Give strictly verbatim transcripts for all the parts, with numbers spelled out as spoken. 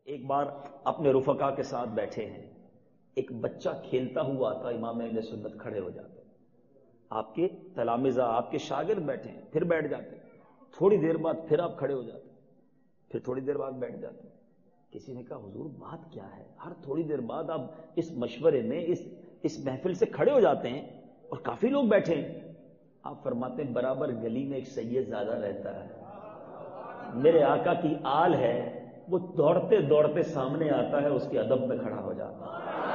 ایک بار اپنے رفقا کے ساتھ بیٹھے ہیں، ایک بچہ کھیلتا ہوا آتا، امام اہل سنت کھڑے ہو جاتے، آپ کے تلامذہ آپ کے شاگرد بیٹھے ہیں، پھر بیٹھ جاتے، تھوڑی دیر بعد پھر آپ کھڑے ہو جاتے، پھر تھوڑی دیر بعد بیٹھ جاتے۔ کسی نے کہا حضور بات کیا ہے، ہر تھوڑی دیر بعد آپ اس مشورے میں اس اس محفل سے کھڑے ہو جاتے ہیں اور کافی لوگ بیٹھے ہیں؟ آپ فرماتے ہیں برابر گلی میں ایک سید زادہ رہتا ہے، میرے آقا کی آل ہے، وہ دوڑتے دوڑتے سامنے آتا ہے، اس کے ادب میں کھڑا ہو جاتا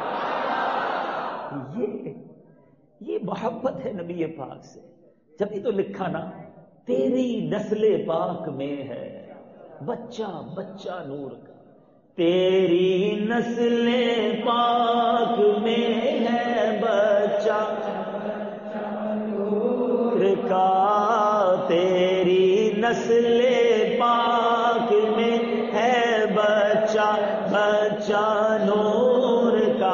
ہے۔ یہ یہ محبت ہے نبی پاک سے۔ جب ہی تو لکھا نا، تیری نسل پاک میں ہے بچہ بچہ نور کا، تیری نسل پاک میں ہے بچہ نور کا، تیری نسل پاک میں ہے بچہ بچہ نور کا۔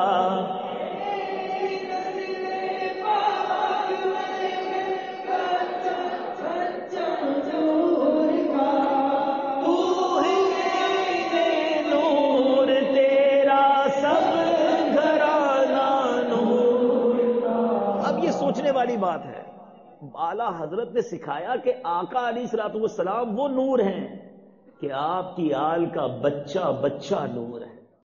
سوچنے والی بات ہے، اعلیٰ حضرت نے سکھایا کہ آقا علیہ الصلوۃ والسلام وہ نور ہیں کہ آپ کی آل کا بچہ بچہ نور ہے۔